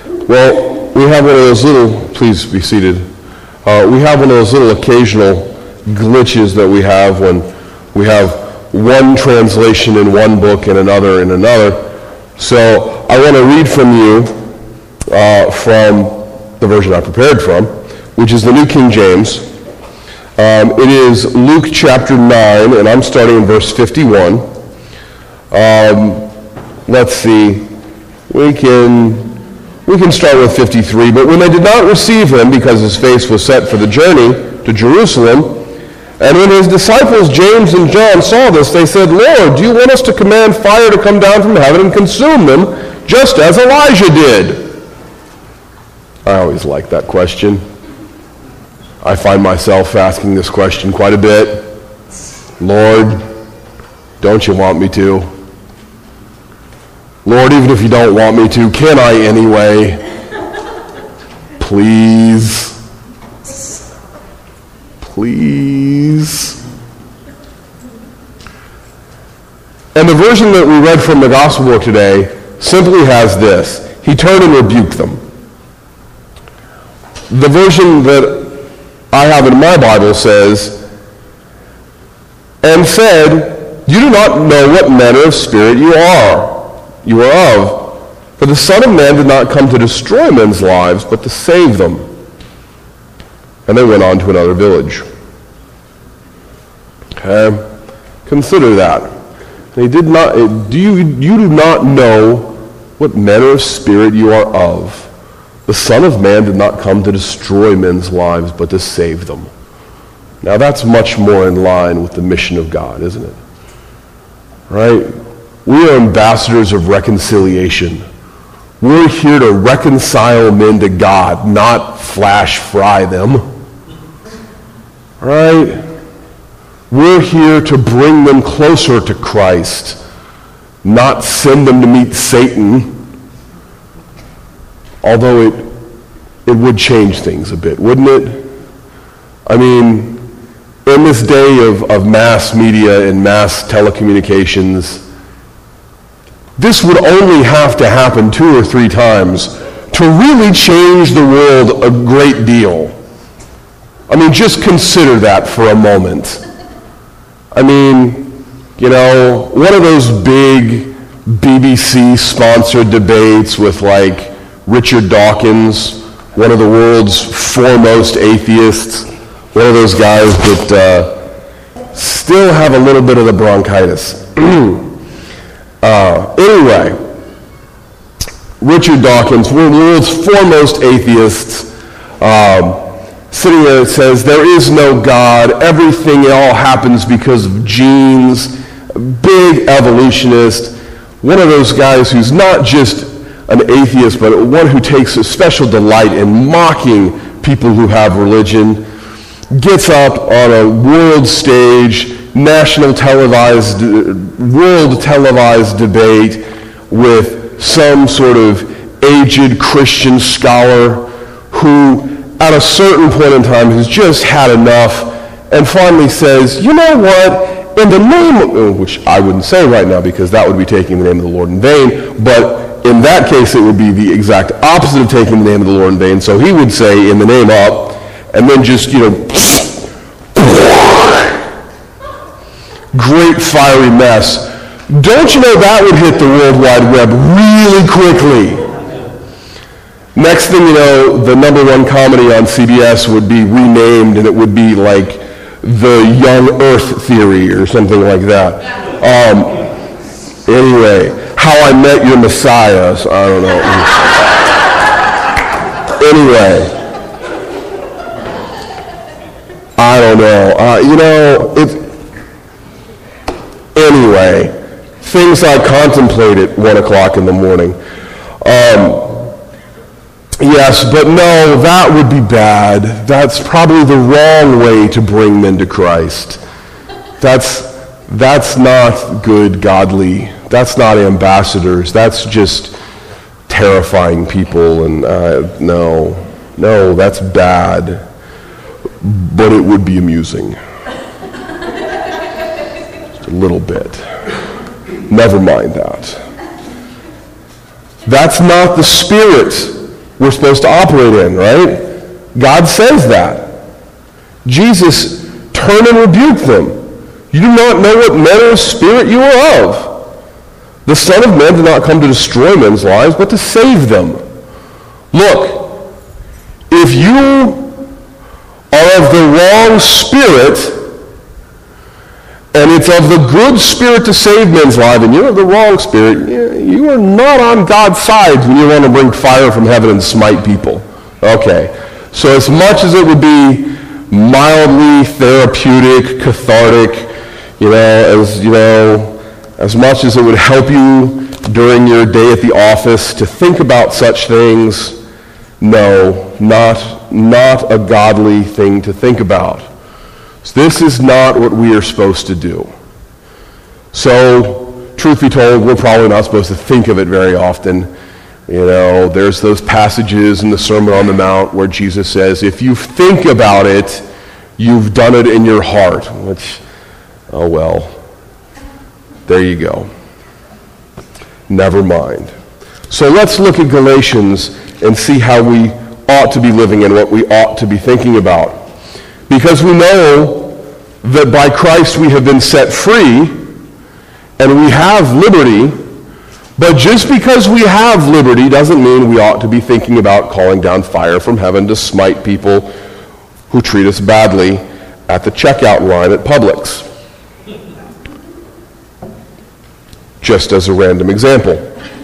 Well, we have one of those little, please be seated. We have one of those little occasional glitches that we have when we have one translation in one book and another in another. So I want to read from you from the version I prepared from, which is the New King James. It is Luke chapter 9, and I'm starting in verse 51. Let's see. We can start with 53. But when they did not receive him, because his face was set for the journey to Jerusalem, and when his disciples James and John saw this, they said, "Lord, do you want us to command fire to come down from heaven and consume them, just as Elijah did?" I always like that question. I find myself asking this question quite a bit. Lord, don't you want me to? Lord, even if you don't want me to, can I anyway? Please. Please. And the version that we read from the Gospel book today simply has this: he turned and rebuked them. The version that I have in my Bible says, and said, "You do not know what manner of spirit you are of. For the Son of Man did not come to destroy men's lives, but to save them." And they went on to another village. Okay? Consider that. They did not. You do not know what manner of spirit you are of. The Son of Man did not come to destroy men's lives, but to save them. Now that's much more in line with the mission of God, isn't it? Right? We are ambassadors of reconciliation. We're here to reconcile men to God, not flash fry them. Right? We're here to bring them closer to Christ, not send them to meet Satan. Although it would change things a bit, wouldn't it? I mean, in this day of mass media and mass telecommunications, this would only have to happen 2 or 3 times to really change the world a great deal. I mean, just consider that for a moment. I mean, you know, one of those big BBC-sponsored debates with, like, Richard Dawkins, one of the world's foremost atheists, one of those guys that still have a little bit of the bronchitis. Anyway, Richard Dawkins, one of the world's foremost atheists, sitting there, it says, "There is no God. Everything, it all happens because of genes." Big evolutionist. One of those guys who's not just an atheist, but one who takes a special delight in mocking people who have religion, gets up on a world stage, world televised debate with some sort of aged Christian scholar who, at a certain point in time, has just had enough and finally says, "You know what? In the name of," which I wouldn't say right now because that would be taking the name of the Lord in vain, but in that case, it would be the exact opposite of taking the name of the Lord in vain. So he would say, "In the name up," and then just, great fiery mess. Don't you know that would hit the World Wide Web really quickly? Next thing you know, the #1 comedy on CBS would be renamed, and it would be like the Young Earth Theory or something like that. Anyway, How I Met Your Messiah. So I don't know. Anyway, I don't know. Anyway, things I contemplate at 1 o'clock in the morning. Yes, but no, that would be bad. That's probably the wrong way to bring men to Christ. That's not good, godly. That's not ambassadors. That's just terrifying people. And no, that's bad. But it would be amusing. Just a little bit. Never mind that. That's not the spirit we're supposed to operate in, right? God says that. Jesus, turn and rebuke them. You do not know what manner of spirit you are of. The Son of Man did not come to destroy men's lives, but to save them. Look, if you are of the wrong spirit, and it's of the good spirit to save men's lives, and you're of the wrong spirit, you are not on God's side when you want to bring fire from heaven and smite people. Okay, so as much as it would be mildly therapeutic, cathartic, as much as it would help you during your day at the office to think about such things, no, not a godly thing to think about. So this is not what we are supposed to do. So, truth be told, we're probably not supposed to think of it very often. There's those passages in the Sermon on the Mount where Jesus says, if you think about it, you've done it in your heart. Which, oh well, there you go. Never mind. So let's look at Galatians and see how we ought to be living and what we ought to be thinking about. Because we know that by Christ we have been set free and we have liberty, but just because we have liberty doesn't mean we ought to be thinking about calling down fire from heaven to smite people who treat us badly at the checkout line at Publix. Just as a random example.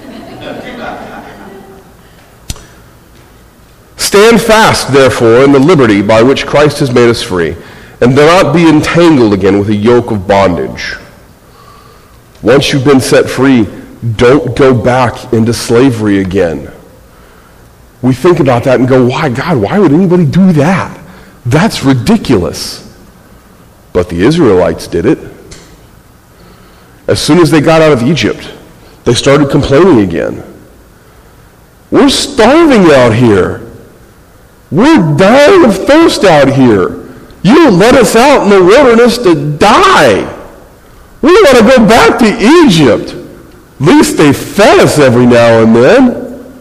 Stand fast, therefore, in the liberty by which Christ has made us free, and do not be entangled again with a yoke of bondage. Once you've been set free, don't go back into slavery again. We think about that and go, why, God, why would anybody do that? That's ridiculous. But the Israelites did it. As soon as they got out of Egypt, they started complaining again. We're starving out here. We're dying of thirst out here. You let us out in the wilderness to die. We want to go back to Egypt. At least they fed us every now and then.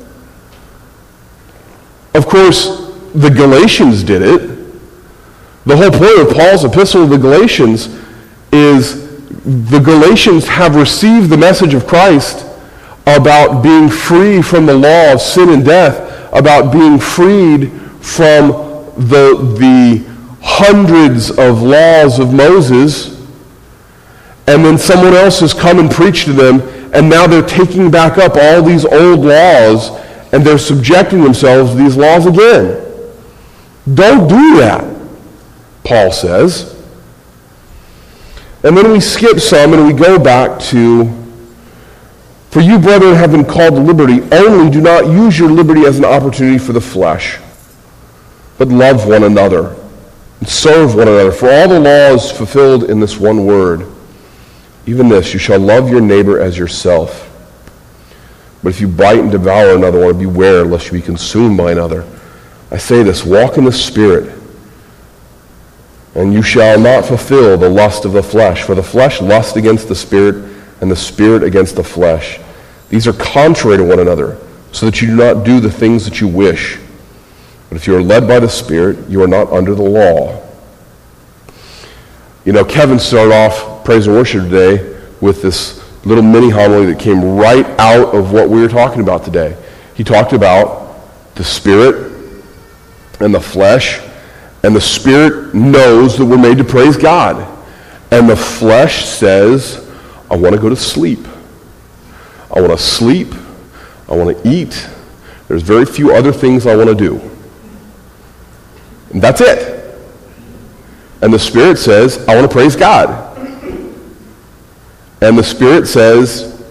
Of course, the Galatians did it. The whole point of Paul's epistle to the Galatians is the Galatians have received the message of Christ about being free from the law of sin and death, about being freed from the hundreds of laws of Moses, and then someone else has come and preached to them, and now they're taking back up all these old laws, and they're subjecting themselves to these laws again. Don't do that, Paul says. And then we skip some and we go back to, for you, brethren, have been called to liberty, only do not use your liberty as an opportunity for the flesh, but love one another and serve one another. For all the law is fulfilled in this one word, even this, you shall love your neighbor as yourself. But if you bite and devour another one, beware lest you be consumed by another. I say this, walk in the Spirit, and you shall not fulfill the lust of the flesh. For the flesh lusts against the Spirit, and the Spirit against the flesh. These are contrary to one another, so that you do not do the things that you wish. But if you are led by the Spirit, you are not under the law. Kevin started off praise and worship today with this little mini homily that came right out of what we were talking about today. He talked about the Spirit and the flesh, and the Spirit knows that we're made to praise God. And the flesh says, I want to go to sleep. I want to sleep. I want to eat. There's very few other things I want to do. And that's it. And the Spirit says, I want to praise God. And the Spirit says,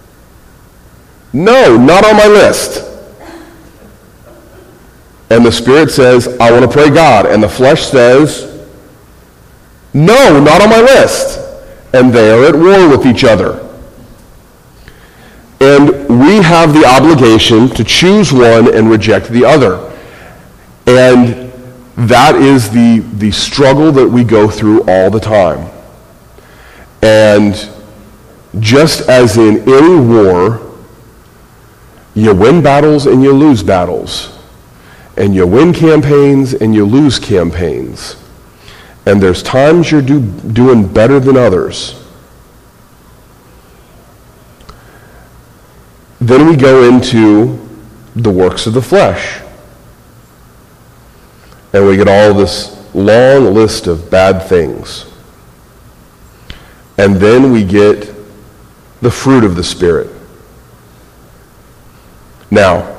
no, not on my list. And the Spirit says, I want to pray God. And the flesh says, no, not on my list. And they are at war with each other. And we have the obligation to choose one and reject the other. And that is the struggle that we go through all the time. And just as in any war, you win battles and you lose battles. And you win campaigns and you lose campaigns. And there's times you're doing better than others. Then we go into the works of the flesh. And we get all this long list of bad things. And then we get the fruit of the Spirit. Now,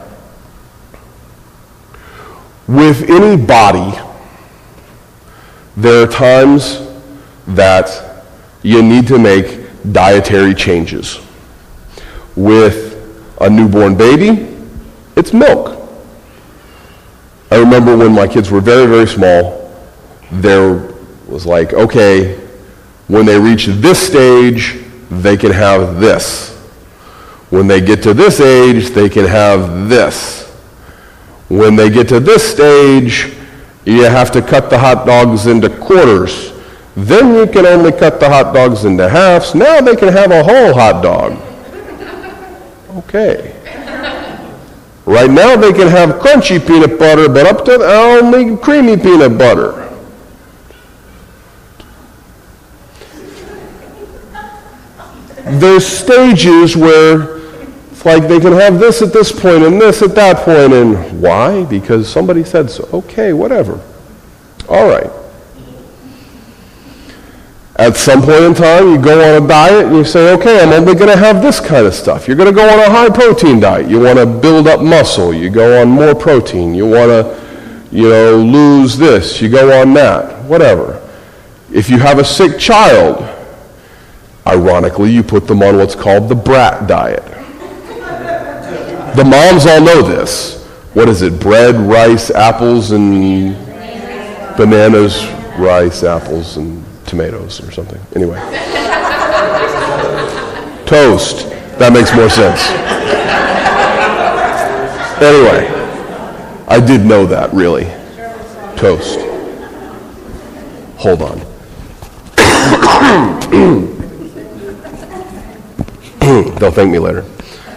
with any body, there are times that you need to make dietary changes. With a newborn baby, it's milk. I remember when my kids were very, very small, there was like, okay, when they reach this stage, they can have this. When they get to this age, they can have this. When they get to this stage, you have to cut the hot dogs into quarters. Then you can only cut the hot dogs into halves. Now they can have a whole hot dog. Okay. Right now they can have crunchy peanut butter, but up to only creamy peanut butter. There's stages where it's like they can have this at this point and this at that point, and why? Because somebody said so. Okay, whatever. All right. At some point in time, you go on a diet and you say, okay, I'm only going to have this kind of stuff. You're going to go on a high-protein diet. You want to build up muscle. You go on more protein. You want to, lose this. You go on that. Whatever. If you have a sick child, ironically, you put them on what's called the brat diet. The moms all know this. What is it? Bread, rice, apples, and bananas, rice, apples, and tomatoes or something. Anyway. Toast. That makes more sense. Anyway. I did know that, really. Toast. Hold on. They'll thank me later.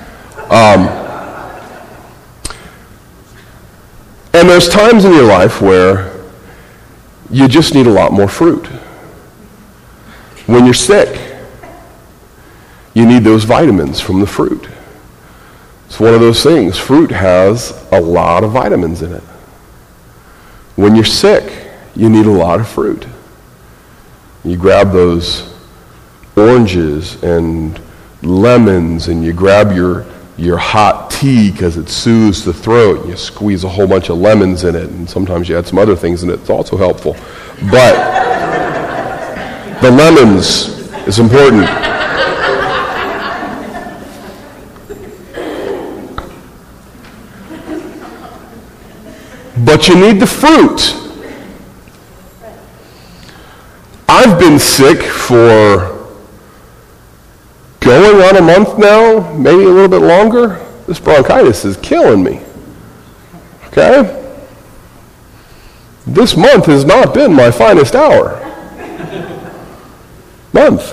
And there's times in your life where you just need a lot more fruit. When you're sick, you need those vitamins from the fruit. It's one of those things. Fruit has a lot of vitamins in it. When you're sick, you need a lot of fruit. You grab those oranges and lemons, and you grab your hot tea because it soothes the throat. You squeeze a whole bunch of lemons in it, and sometimes you add some other things in it. It's also helpful. But the lemons is important. But you need the fruit. I've been sick for going on a month now, maybe a little bit longer. This bronchitis is killing me. Okay? This month has not been my finest hour. Month.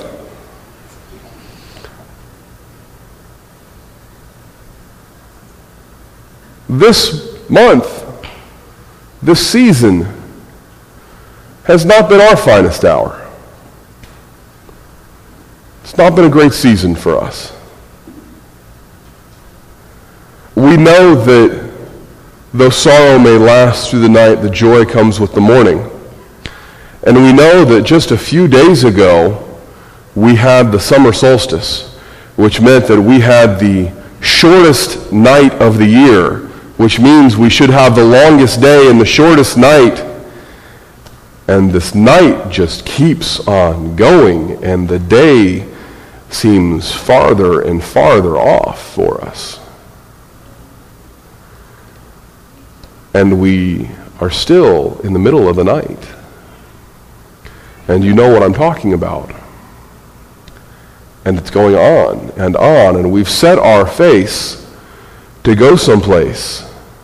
This month, this season, has not been our finest hour. It's not been a great season for us. We know that though sorrow may last through the night, the joy comes with the morning. And we know that just a few days ago, we had the summer solstice, which meant that we had the shortest night of the year, which means we should have the longest day and the shortest night. And this night just keeps on going, and the day seems farther and farther off for us. And we are still in the middle of the night. And you know what I'm talking about. And it's going on, and we've set our face to go someplace.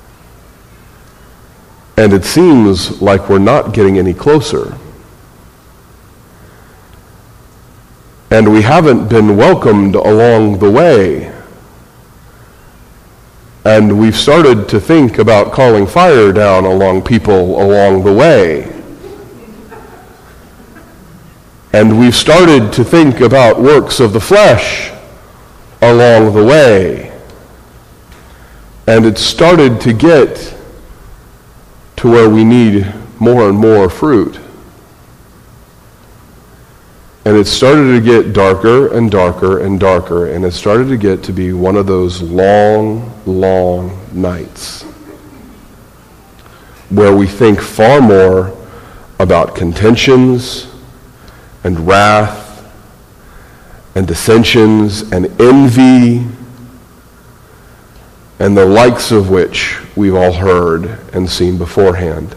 And it seems like we're not getting any closer. And we haven't been welcomed along the way. And we've started to think about calling fire down along people along the way. And we've started to think about works of the flesh along the way. And it's started to get to where we need more and more fruit. And it started to get darker and darker and darker, and it started to get to be one of those long, long nights where we think far more about contentions and wrath and dissensions and envy and the likes of which we've all heard and seen beforehand.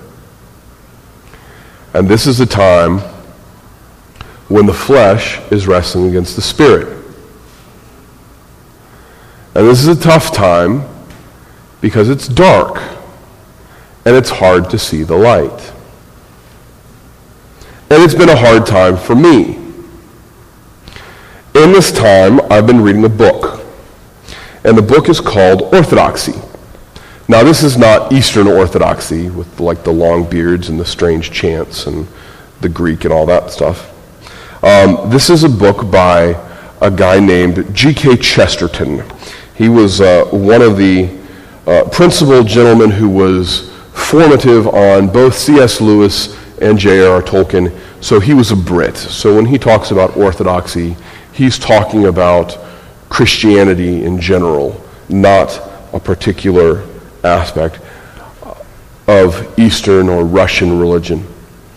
And this is a time when the flesh is wrestling against the spirit. And this is a tough time because it's dark and it's hard to see the light. And it's been a hard time for me. In this time, I've been reading a book. And the book is called Orthodoxy. Now, this is not Eastern Orthodoxy with like the long beards and the strange chants and the Greek and all that stuff. This is a book by a guy named G.K. Chesterton. He was one of the principal gentlemen who was formative on both C.S. Lewis and J.R.R. Tolkien. So he was a Brit. So when he talks about orthodoxy, he's talking about Christianity in general, not a particular aspect of Eastern or Russian religion.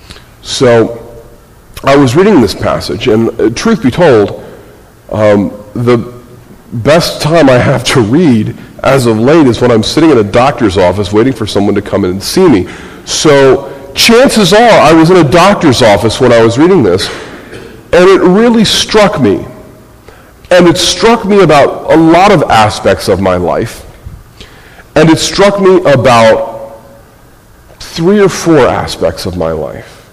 So I was reading this passage, and truth be told, the best time I have to read as of late is when I'm sitting in a doctor's office waiting for someone to come in and see me. So chances are I was in a doctor's office when I was reading this, and it really struck me. And it struck me about a lot of aspects of my life. And it struck me about 3 or 4 aspects of my life,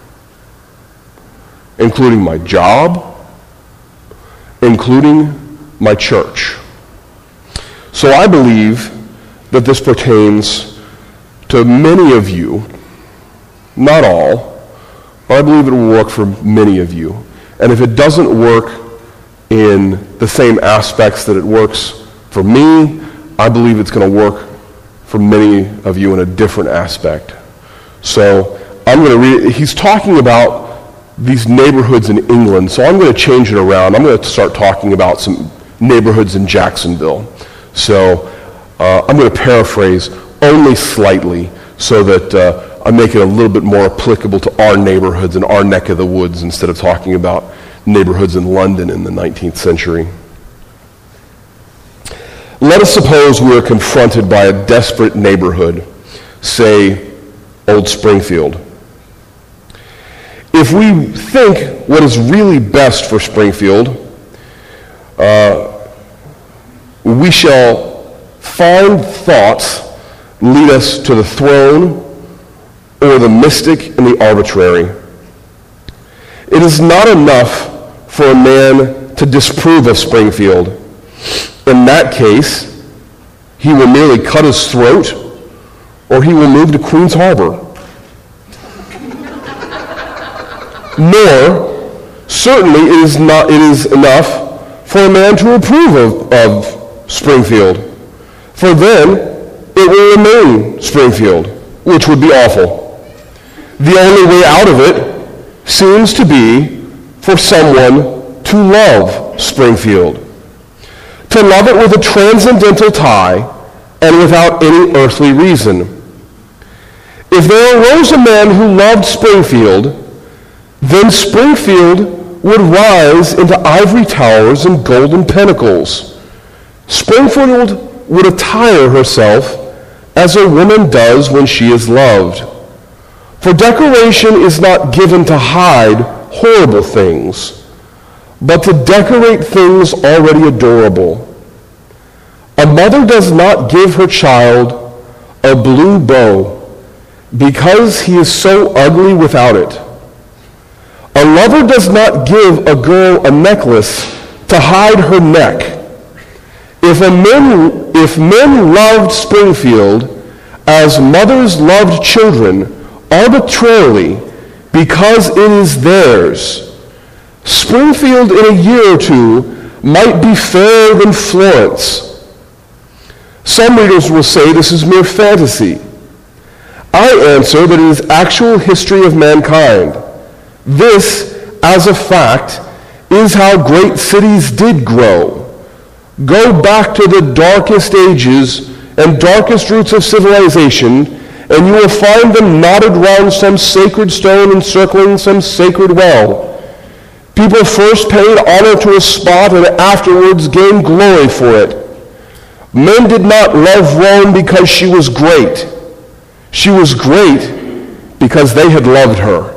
including my job, including my church. So I believe that this pertains to many of you, not all, but I believe it will work for many of you. And if it doesn't work in the same aspects that it works for me, I believe it's going to work for many of you in a different aspect. So I'm going to read it. He's talking about these neighborhoods in England, so I'm going to change it around. I'm going to start talking about some neighborhoods in Jacksonville. So I'm going to paraphrase only slightly so that I make it a little bit more applicable to our neighborhoods and our neck of the woods instead of talking about neighborhoods in London in the 19th century. Let us suppose we are confronted by a desperate neighborhood, say Old Springfield. If we think what is really best for Springfield, we shall find thoughts lead us to the throne or the mystic and the arbitrary. It is not enough for a man to disapprove of Springfield. In that case, he will merely cut his throat, or he will move to Queens Harbor. Nor, certainly, it is enough for a man to approve of Springfield, for then it will remain Springfield, which would be awful. The only way out of it seems to be for someone to love Springfield, to love it with a transcendental tie and without any earthly reason. If there arose a man who loved Springfield, then Springfield would rise into ivory towers and golden pinnacles. Springfield would attire herself as a woman does when she is loved. For decoration is not given to hide horrible things, but to decorate things already adorable. A mother does not give her child a blue bow because he is so ugly without it. A lover does not give a girl a necklace to hide her neck. If men loved Springfield as mothers loved children arbitrarily because it is theirs, Springfield in a year or two might be fairer than Florence. Some readers will say this is mere fantasy. I answer that it is actual history of mankind. This, as a fact, is how great cities did grow. Go back to the darkest ages and darkest roots of civilization, and you will find them knotted round some sacred stone encircling some sacred well. People first paid honor to a spot and afterwards gained glory for it. Men did not love Rome because she was great. She was great because they had loved her.